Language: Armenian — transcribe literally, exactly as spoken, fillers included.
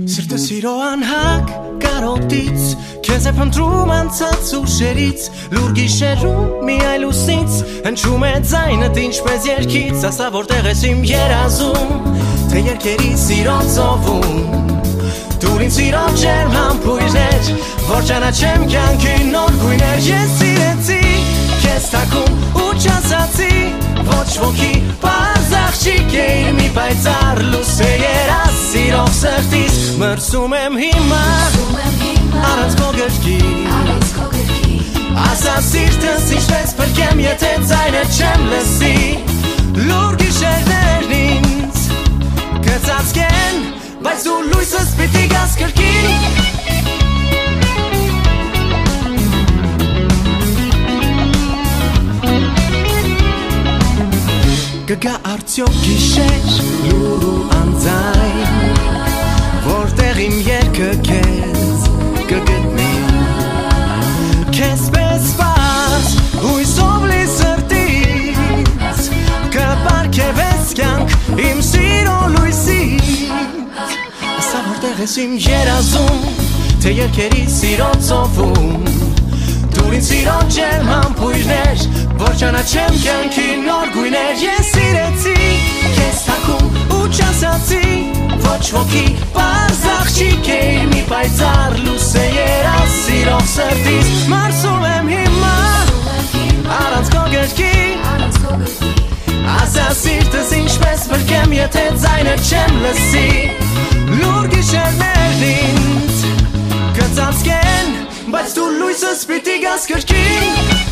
Սիրտը սիրո անհակ կարոտից Քեզ է փնտրում անցած ուշերից Լուր գիշերում մի այլ ուսից Հնչում է ձայնդ ինչպես երգից Ասա որտեղ ես իմ երազում Թե երկերի սիրո ծովում Դուր ինձ սիրո ջերմ համբույրներ Որ ճանաչեմ կյանքի նոր գույներ Ես սիրեցի Քեզ թակում ու չասացի Ոչ ոքի պարզ աղջիկ էիր մի պայծառ լույս է երազ Սիրող սրտիս մրսում եմ հիմա Առանց քո գրքի Ասա սիրտս ինչպես փրկեմ եթե ձայնը չեմ լսի Լուր գիշերներն ինձ կծածկեն Բայց դու լույսս պիտի գաս կրկին Կգա արդյոք գիշեր լուր ու անձայն Որտեղ իմ երգը քեզ կգտնի Քեզ պես պարզ հույսով լի սրտից Կպարգևես կյանք իմ սիրո լույսից Ասա որտեղ ես իմ երազում Թե երկերի սիրո ծովում Դուր ինձ սիրո ջերմ համբույրներ Որ ճանաչեմ կյանքի նոր գույներ Ես սիրեցի Քեզ թակում ու չասացի Ոչ ոքի պարզ աղջիկ էիր մի պայծառ լույս է երազ Սիրող սրտիս մրսում եմ հիմա Առանց քո գրքի Ասա սիրտս ինչպես փրկեմ եթե ձայնը չեմ լսի Լուր գիշերներն ինձ կծածկեն Բայց դու լույսս պիտի գաս կրկին